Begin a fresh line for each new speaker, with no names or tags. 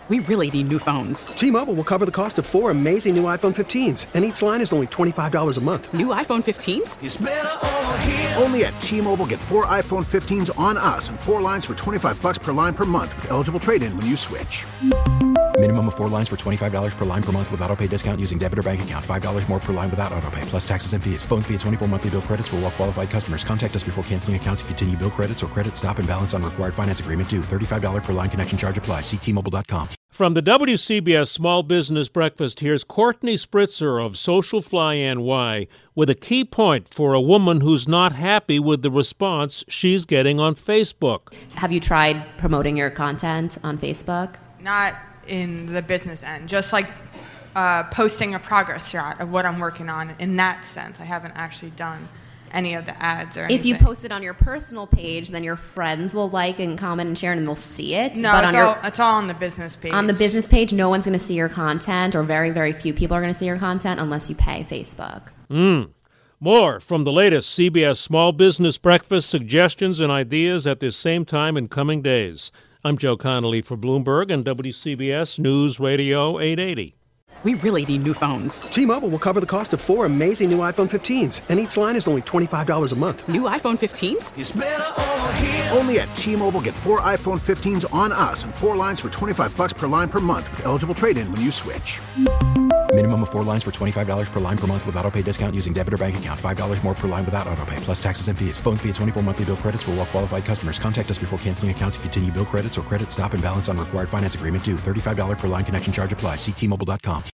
We really need new phones.
T-Mobile will cover the cost of 4 amazing new iPhone 15s, and each line is only $25 a month.
New iPhone 15s?
It's better over here.
Only at T-Mobile, get 4 iPhone 15s on us and 4 lines for $25 per line per month with eligible trade-in when you switch.
Minimum of 4 lines for $25 per line per month with autopay discount using debit or bank account. $5 more per line without autopay, plus taxes and fees. Phone fee at 24 monthly bill credits for well-qualified customers. Contact us before canceling account to continue bill credits or credit stop and balance on required finance agreement due. $35 per line connection charge applies. See T-Mobile.com.
From the WCBS Small Business Breakfast, here's Courtney Spritzer of Socialfly NY with a key point for a woman who's not happy with the response she's getting on Facebook.
Have you tried promoting your content on Facebook?
Not in the business end, just like posting a progress shot of what I'm working on in that sense. I haven't actually done any of the ads or anything.
If you post it on your personal page, then your friends will like and comment and share and they'll see it.
No,
but
it's all on the business page.
On the business page, no one's going to see your content, or very, very few people are going to see your content unless you pay Facebook.
More from the latest CBS Small Business Breakfast suggestions and ideas at this same time in coming days. I'm Joe Connolly for Bloomberg and WCBS News Radio 880.
We really need new phones.
T-Mobile will cover the cost of 4 amazing new iPhone 15s, and each line is only $25 a month.
New iPhone 15s?
It's better over here.
Only at T-Mobile, get 4 iPhone 15s on us and 4 lines for $25 per line per month with eligible trade-in when you switch.
Minimum of 4 lines for $25 per line per month with autopay discount using debit or bank account. $5 more per line without autopay, plus taxes and fees. Phone fee at 24 monthly bill credits for well-qualified customers. Contact us before canceling account to continue bill credits or credit stop and balance on required finance agreement due. $35 per line connection charge applies. See T-Mobile.com.